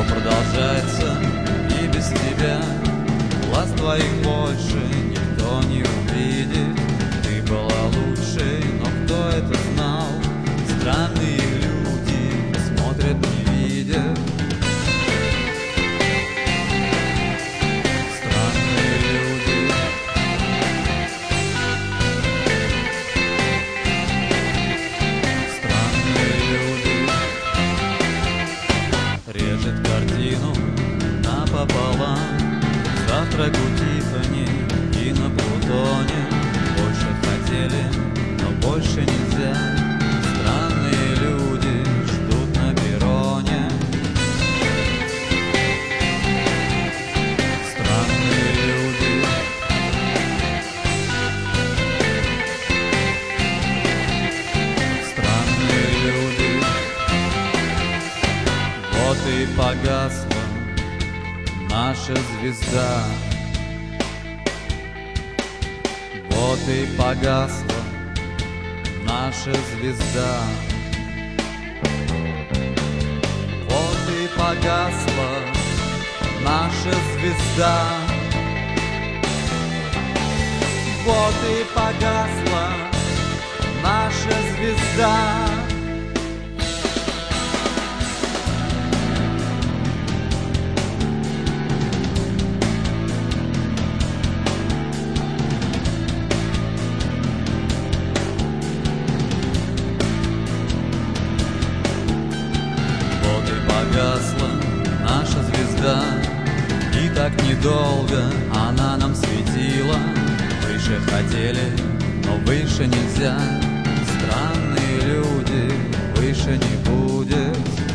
продолжается и без тебя. Глаз твоих больше никто не увидит. Ты была лучшей, но кто это знал? Странные люди смотрят, не видят. Странные люди. Странные люди. Режет картину напополам. Завтрак у Тиффани и на Плутоне. Больше хотели, но больше нельзя. Странные люди ждут на перроне. Странные люди. Странные люди. Вот и погасла наша звезда. Вот и погасла наша звезда. Вот и погасла наша звезда. Вот и погасла наша звезда. Погасла наша звезда, и так недолго она нам светила. Выше хотели, но выше нельзя. Странные люди, выше не будет.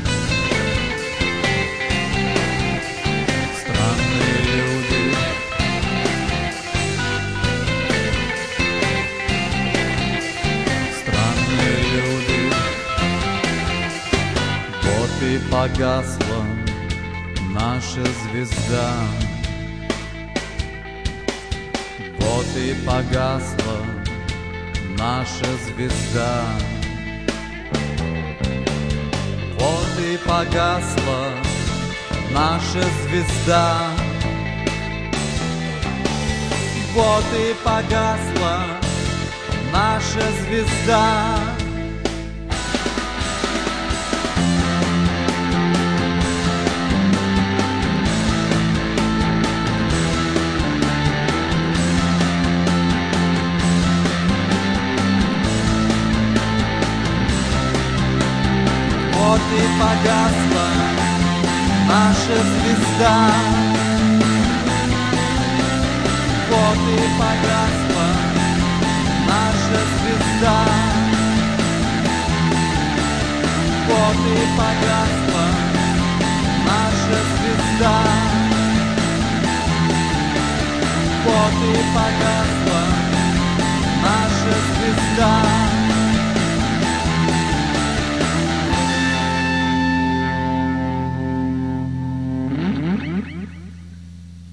Странные люди. Странные люди. Вот и погасла наша звезда. Вот и погасла наша звезда. Вот и погасла наша звезда. Вот и погасла наша звезда. Вот и погасла наша звезда. Вот и погасла наша звезда. Вот и погасла наша звезда. Вот и погасла наша звезда.